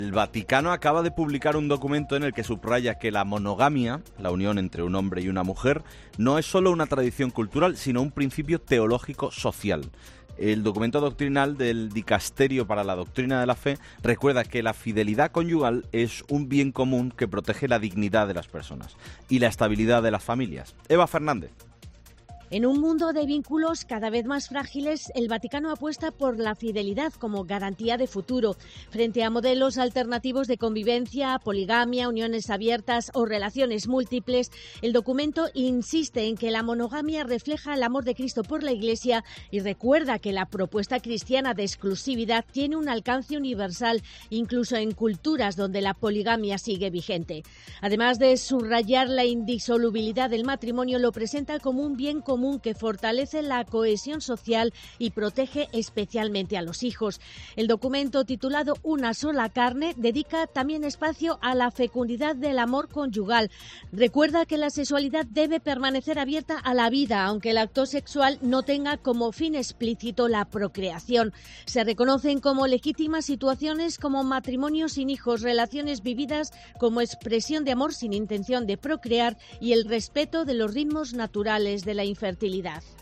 El Vaticano acaba de publicar un documento en el que subraya que la monogamia, la unión entre un hombre y una mujer, no es solo una tradición cultural, sino un principio teológico social. El documento doctrinal del Dicasterio para la Doctrina de la Fe recuerda que la fidelidad conyugal es un bien común que protege la dignidad de las personas y la estabilidad de las familias. Eva Fernández. En un mundo de vínculos cada vez más frágiles, el Vaticano apuesta por la fidelidad como garantía de futuro. Frente a modelos alternativos de convivencia, poligamia, uniones abiertas o relaciones múltiples, el documento insiste en que la monogamia refleja el amor de Cristo por la Iglesia y recuerda que la propuesta cristiana de exclusividad tiene un alcance universal, incluso en culturas donde la poligamia sigue vigente. Además de subrayar la indisolubilidad del matrimonio, lo presenta como un bien común que fortalece la cohesión social y protege especialmente a los hijos. El documento, titulado Una sola carne, dedica también espacio a la fecundidad del amor conyugal. Recuerda que la sexualidad debe permanecer abierta a la vida, aunque el acto sexual no tenga como fin explícito la procreación. Se reconocen como legítimas situaciones como matrimonios sin hijos, relaciones vividas como expresión de amor sin intención de procrear y el respeto de los ritmos naturales de la infertilidad.